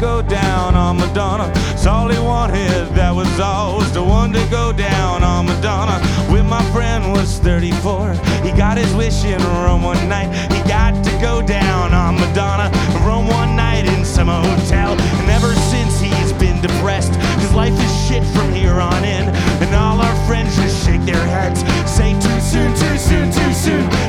go down on Madonna. It's all he wanted, that was all, was the one to go down on Madonna. When my friend was 34, he got his wish in Rome one night. He got to go down on Madonna. Rome one night in some hotel. And ever since he's been depressed, 'cause life is shit from here